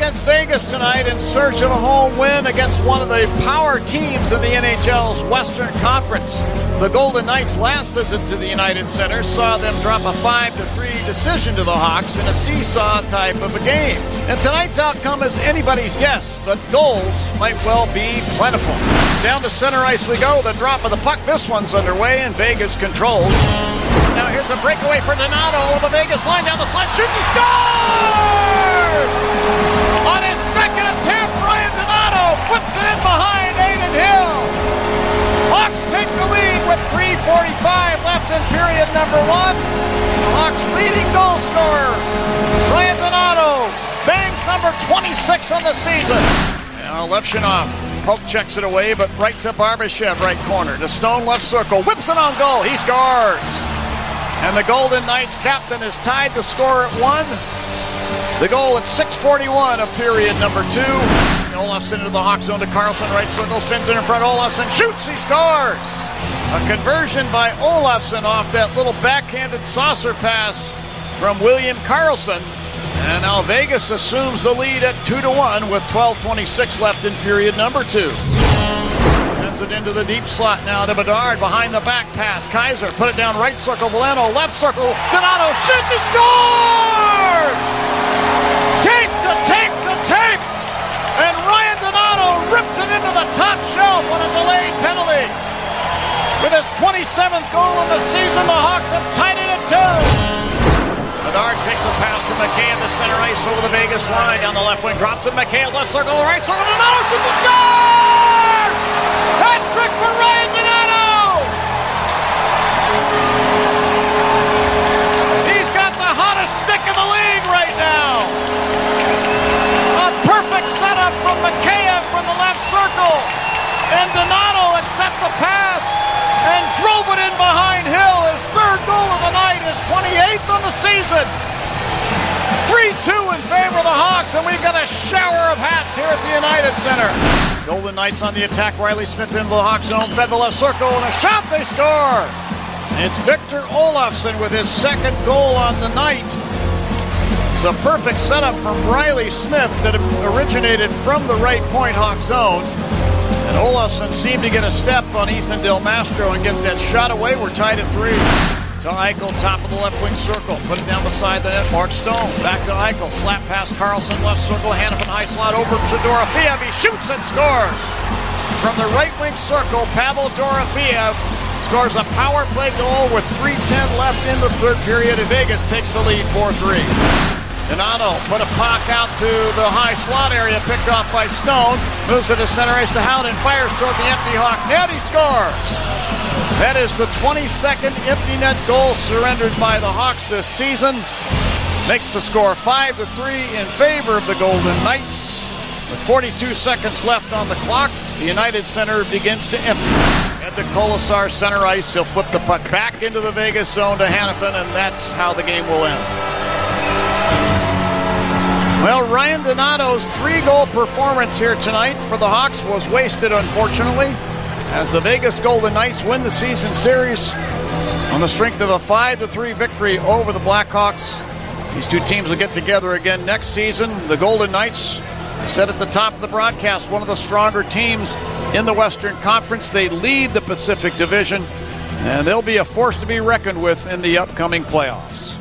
against Vegas tonight in search of a home win against one of the power teams in the NHL's Western Conference. The Golden Knights' last visit to the United Center saw them drop a 5-3 decision to the Hawks in a seesaw type of a game. And tonight's outcome is anybody's guess, but goals might well be plentiful. Down to center ice we go. The drop of the puck. This one's underway, and Vegas controls. Now here's a breakaway for Donato. The Vegas line down the slide. Shoots, he scores! On his second attempt, Ryan Donato flips it in behind Adin Hill. Hawks take the lead with 3:45 left in period number one. Hawks leading goal scorer, Ryan Donato, bangs number 26 on the season. Now Levshunov poke checks it away, but right to Barbashev, right corner. To Stone, left circle, whips it on goal. He scores. And the Golden Knights captain is tied to score at one. The goal at 6:41 of period number two. Olofsson into the Hawk zone to Carlson, right circle, spins in front. Olofsson shoots, he scores. A conversion by Olofsson off that little backhanded saucer pass from William Karlsson. And now Vegas assumes the lead at 2-1 with 12:26 left in period number two. Sends it into the deep slot now to Bedard, behind the back pass. Kaiser put it down right circle, Veleno left circle, Donato shoots, he scores! Tape to tape to tape! And Ryan Donato rips it into the top shelf on a delayed penalty. With his 27th goal of the season, the Hawks have tied it at 2. Bedard takes a pass from McKay at the center ice over the Vegas line. Down the left wing, drops it. McKay left circle, right circle. Donato shoots and scores! Hat trick for Ryan Donato! He's got the hottest stick in the league right now. A perfect setup from Mikheyev from the left circle. And Donato accepts the pass and drove it in behind Hill. His third goal of the night, his 28th on the season. 3-2 in favor of the Hawks, and we've got a shower of hats here at the United Center. Golden Knights on the attack. Riley Smith into the Hawks zone, fed the left circle, and a shot, they score. It's Victor Olofsson with his second goal on the night. It's a perfect setup from Riley Smith that originated from the right point Hawk zone. And Olofsson seemed to get a step on Ethan Del Mastro and get that shot away. We're tied at 3. To Eichel, top of the left wing circle. Put it down beside the net. Mark Stone. Back to Eichel. Slap past Carlson. Left circle. Hannafin high slot over to Dorofeev. He shoots and scores. From the right wing circle, Pavel Dorofeev scores a power play goal with 3:10 left in the third period. And Vegas takes the lead 4-3. Donato put a puck out to the high slot area, picked off by Stone. Moves it to center ice to Howden, fires toward the empty Hawk net. He scores. That is the 22nd empty net goal surrendered by the Hawks this season. Makes the score 5-3 in favor of the Golden Knights. With 42 seconds left on the clock, the United Center begins to empty. At the Kolesar center ice, he'll flip the puck back into the Vegas zone to Hannafin, and that's how the game will end. Well, Ryan Donato's 3-goal performance here tonight for the Hawks was wasted, unfortunately, as the Vegas Golden Knights win the season series on the strength of a 5-3 victory over the Blackhawks. These two teams will get together again next season. The Golden Knights, I said at the top of the broadcast, one of the stronger teams in the Western Conference. They lead the Pacific Division, and they'll be a force to be reckoned with in the upcoming playoffs.